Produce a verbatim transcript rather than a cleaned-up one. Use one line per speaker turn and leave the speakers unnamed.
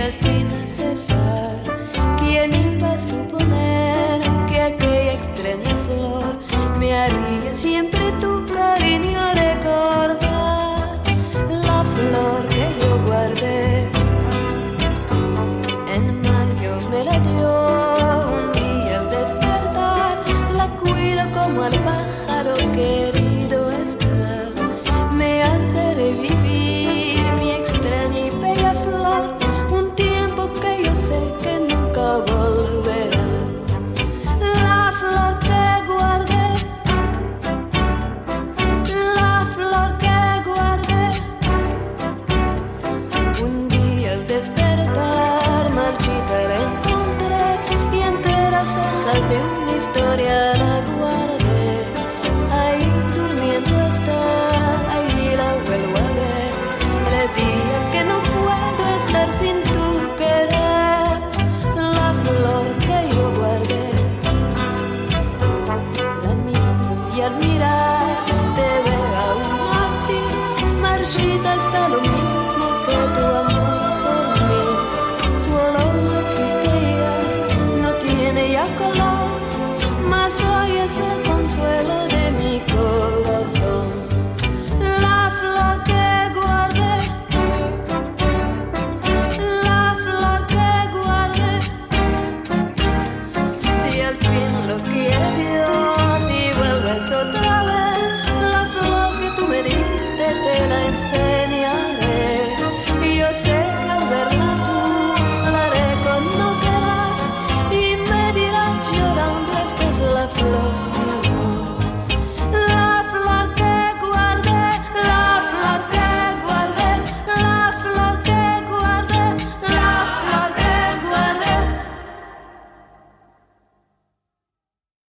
mía sin cesar. ¿Quién iba a suponer que aquella extraña flor me haría siempre tu cariño recordar? La flor que yo guardé en mayo me la dio un día al despertar. La cuido como al pájaro querido está. Me hace revivir mi extraña y bella flor, un tiempo que yo sé que nunca volverá. La flor que guardé, la flor que guardé, un día al despertar marchita la encontré y entre las hojas de una historia la guardé. Ahí durmiendo está, ahí la vuelvo a ver, el día que no puedo estar sin tu querer. La flor que yo guardé, la miro y al mirar te veo aún a ti. Marchita está lo mismo que tu amor por mí. Su olor no existe ya, no tiene ya color, mas hoy es el consuelo de mi corazón. La flor que guardé, la flor que guardé. Si al fin lo quiere Dios y vuelves otra vez, la flor que tú me diste te la enseñaré. Y yo sé que al verla